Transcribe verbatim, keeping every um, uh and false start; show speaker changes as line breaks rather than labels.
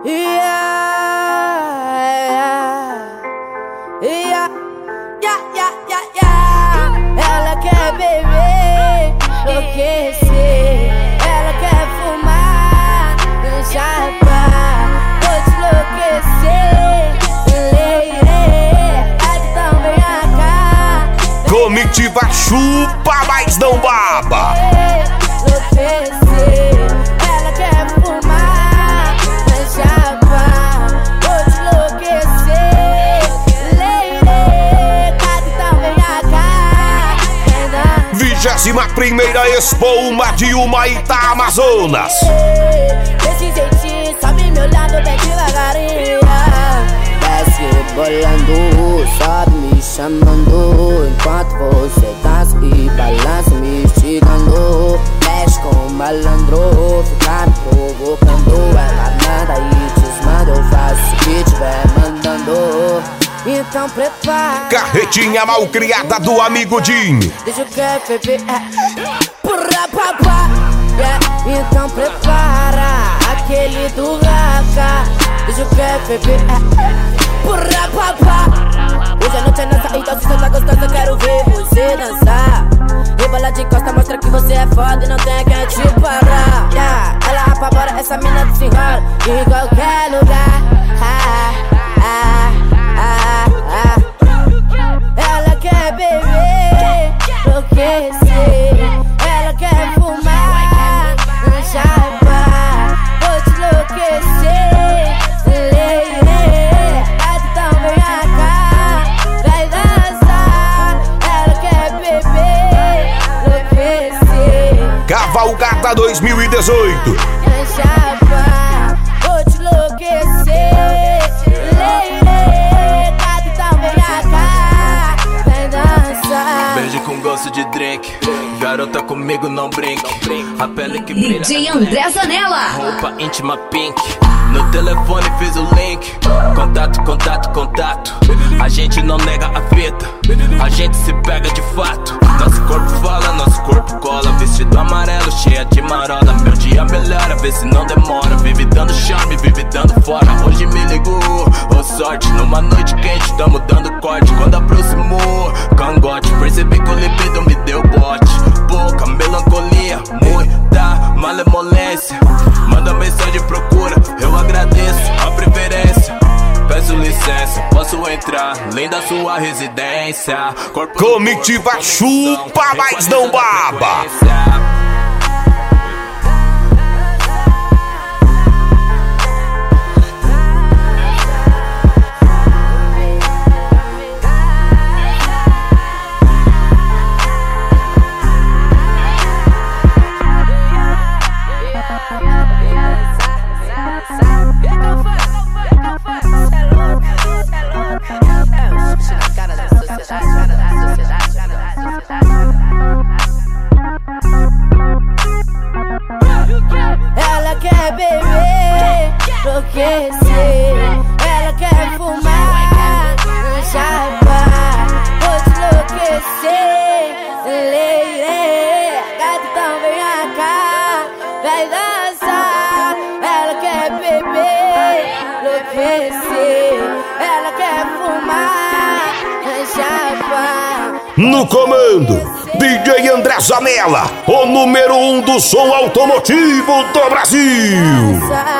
Yeah, yeah, yeah, yeah, yeah. Ela quer beber, enlouquecer. Ela quer fumar, chapar, vou te enlouquecer. Leire, então vem cá.
Comitiva chupa, mas não baba.
Enlouquecer. Ela quer fumar, chapar, vou te enlouquecer. Leire, então vem cá.
Vigésima primeira Expo Uma de Humaitá, Amazonas.
Desse jeitinho, sobe me olhando bem devagarinho. Desce rebolando, sobe me chamando. Enquanto você dança e balança me instigando. Mexe com o malandro, fica me provocando. Ela manda e desmanda, eu faço o que tiver mandando. Então prepara.
Carretinha malcriada do amigo Dinho.
Deixa eu quer beber, é. Purra papá, yeah. Então prepara aquele do raca. Deixa eu quer beber, é. Purra papá. Hoje a noite é nossa, então se você tá gostando eu quero ver você dançar. Rebola de costa, mostra que você é foda e não tem quem te parar, yeah. Ela apavora, essa mina desenrola em qualquer lugar. ah, ah, ah, ah. Ela quer beber, enlouquecer. Ela quer fumar, chapar, vou te enlouquecer. Leire, então vem cá, vai dançar. Ela quer beber, enlouquecer.
Cavalgada dois mil e dezoito.
Chapar, vou te enlouquecer. Leire, então vem cá, vai dançar.
Beijo com gosto de drink. Garota comigo não brinque. A pele que brilha.
D J André Zanella.
Roupa íntima pink. No telefone fiz o link. Contato, contato, contato. A gente não nega a fita. A gente se pega de fato. Nosso corpo fala, nosso corpo cola. Vestido amarelo, cheia de marola. Meu dia melhora, vê se não demora. Vive dando charme, vive dando fora. Hoje me ligou, oh sorte. Numa noite quente, tamo dando corte. Quando aproximou, cangote. Percebi que o libido me deu bote. Pouca melancolia, muita malemolência. Manda mensagem, procura, eu agradeço a preferência. Peço licença, posso entrar, linda sua residência. Corpo
Comitiva chupa, mas não baba.
Ela quer beber, enlouquecer. Ela quer fumar, chapar, vou te enlouquecer. Leire, então vem cá, vai dançar. Ela quer beber, enlouquecer. Ela quer fumar, chapar.
No comando, D J André Zanella, o número um do som automotivo do Brasil.